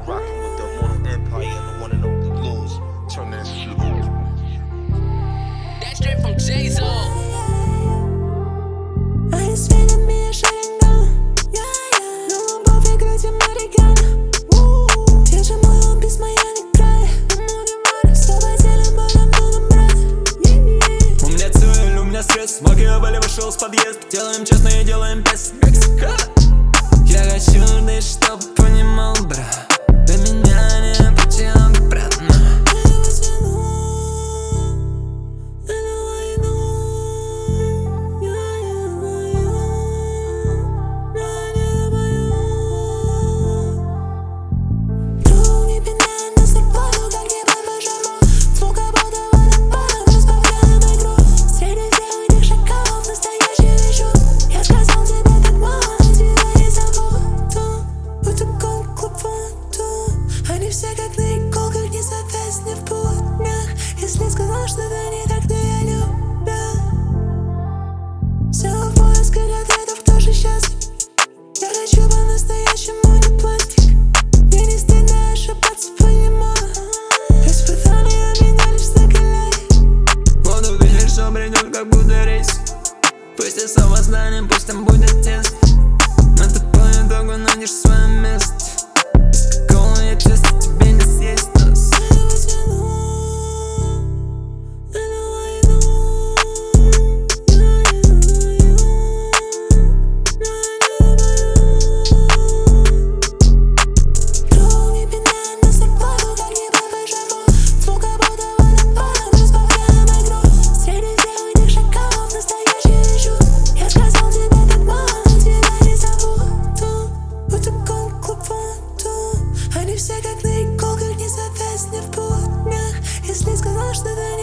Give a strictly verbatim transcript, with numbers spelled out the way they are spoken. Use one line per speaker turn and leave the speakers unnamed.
rocking with the Immortal Empire and the one and only Laws. Turn that shit up.
That straight from Jay-Z.
Они светят меня шаринган. Но пофиг, где мариган. Те же мои письма я не краю. С тобой делим более будем брать.
У меня цель, у меня стресс. Макиавелли вышел с подъезда. Делаем честно и делаем без Мексика. Я хочу лишь, чтоб понимал, брат. Для меня не пути обратно.
Они все как на иголках, не соответственно в полотнях. Если сказал, что ты не так, то я любя. Все в поиск ответов, кто же счастлив. Я хочу по-настоящему, не пластик. Мне не стыдно ошибаться, понимаю. Испытания меня лишь закаляют.
Буду видеть, что придет, как будто рейс. Пусть и самознанием, пусть там будет тест. Но ты по итогу найдешь свое место.
Они все как на иголках, не соответственно в полотнях. Если сказал, что ты